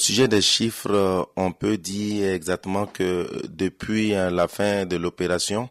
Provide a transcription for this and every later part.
sujet des chiffres, on peut dire exactement que depuis la fin de l'opération,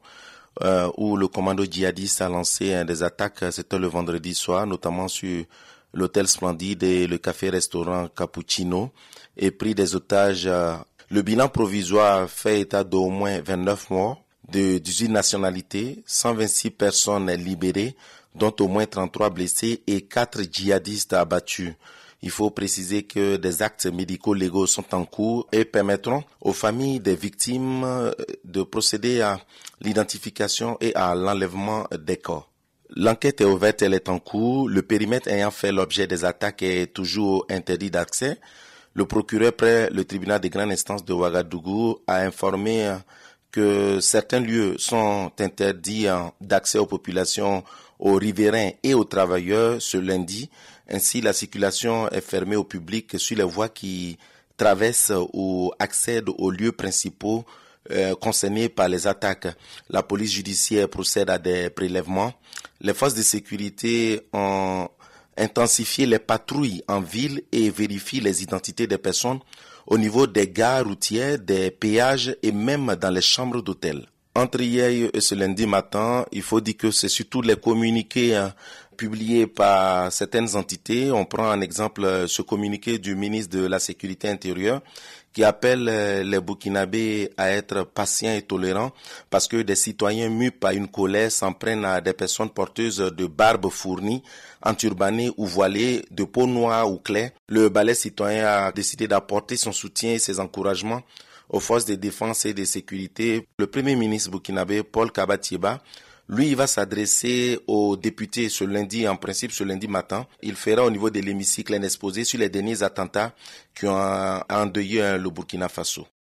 où le commando djihadiste a lancé des attaques, c'était le vendredi soir, notamment sur l'hôtel Splendide et le café-restaurant Cappuccino, et pris des otages. Le bilan provisoire fait état d'au moins 29 morts, de 18 nationalités, 126 personnes libérées, dont au moins 33 blessés et 4 djihadistes abattus. Il faut préciser que des actes médicaux légaux sont en cours et permettront aux familles des victimes de procéder à l'identification et à l'enlèvement des corps. L'enquête est ouverte, elle est en cours. Le périmètre ayant fait l'objet des attaques est toujours interdit d'accès. Le procureur près le tribunal de grande instance de Ouagadougou a informé que certains lieux sont interdits d'accès aux populations, aux riverains et aux travailleurs ce lundi. Ainsi, la circulation est fermée au public sur les voies qui traversent ou accèdent aux lieux principaux concernés par les attaques. La police judiciaire procède à des prélèvements. Les forces de sécurité ont intensifié les patrouilles en ville et vérifient les identités des personnes au niveau des gares routières, des péages et même dans les chambres d'hôtel. Entre hier et ce lundi matin, il faut dire que c'est surtout les communiqués publiés par certaines entités. On prend en exemple ce communiqué du ministre de la Sécurité intérieure qui appelle les Burkinabés à être patients et tolérants parce que des citoyens mus par une colère s'en prennent à des personnes porteuses de barbes fournies, enturbanées ou voilées, de peau noire ou claire. Le balai citoyen a décidé d'apporter son soutien et ses encouragements aux forces de défense et de sécurité. Le premier ministre burkinabé, Paul Kabatieba, lui, il va s'adresser aux députés ce lundi, en principe ce lundi matin. Il fera au niveau de l'hémicycle un exposé sur les derniers attentats qui ont endeuillé le Burkina Faso.